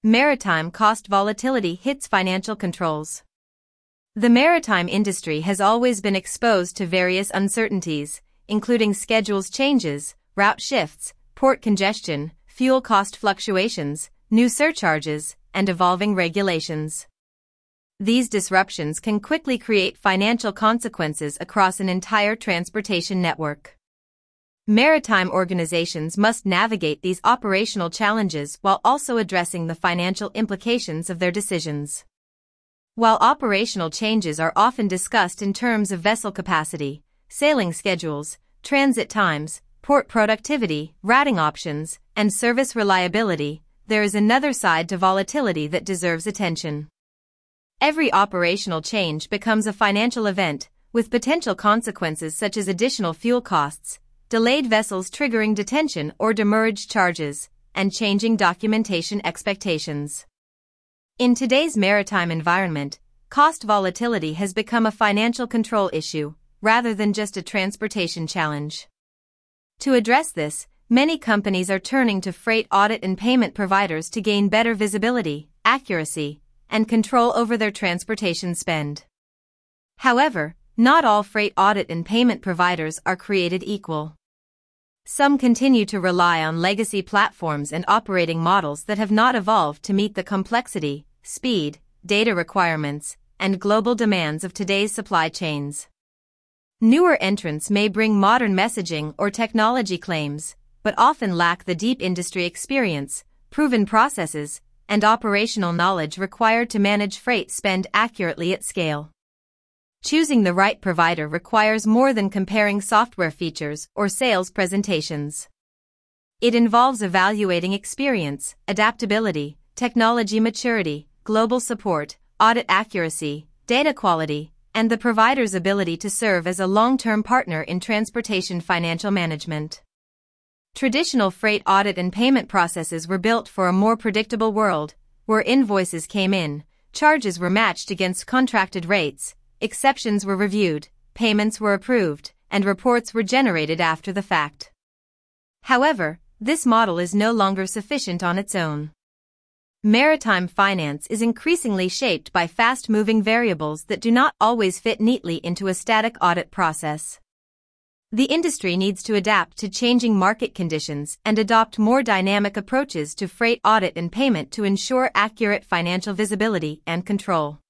Maritime cost volatility hits financial controls. The maritime industry has always been exposed to various uncertainties, including schedules changes, route shifts, port congestion, fuel cost fluctuations, new surcharges, and evolving regulations. These disruptions can quickly create financial consequences across an entire transportation network. Maritime organizations must navigate these operational challenges while also addressing the financial implications of their decisions. While operational changes are often discussed in terms of vessel capacity, sailing schedules, transit times, port productivity, routing options, and service reliability, there is another side to volatility that deserves attention. Every operational change becomes a financial event, with potential consequences such as additional fuel costs, delayed vessels triggering detention or demurrage charges, and changing documentation expectations. In today's maritime environment, cost volatility has become a financial control issue, rather than just a transportation challenge. To address this, many companies are turning to freight audit and payment providers to gain better visibility, accuracy, and control over their transportation spend. However, not all freight audit and payment providers are created equal. Some continue to rely on legacy platforms and operating models that have not evolved to meet the complexity, speed, data requirements, and global demands of today's supply chains. Newer entrants may bring modern messaging or technology claims, but often lack the deep industry experience, proven processes, and operational knowledge required to manage freight spend accurately at scale. Choosing the right provider requires more than comparing software features or sales presentations. It involves evaluating experience, adaptability, technology maturity, global support, audit accuracy, data quality, and the provider's ability to serve as a long-term partner in transportation financial management. Traditional freight audit and payment processes were built for a more predictable world, where invoices came in, charges were matched against contracted rates, exceptions were reviewed, payments were approved, and reports were generated after the fact. However, this model is no longer sufficient on its own. Maritime finance is increasingly shaped by fast-moving variables that do not always fit neatly into a static audit process. The industry needs to adapt to changing market conditions and adopt more dynamic approaches to freight audit and payment to ensure accurate financial visibility and control.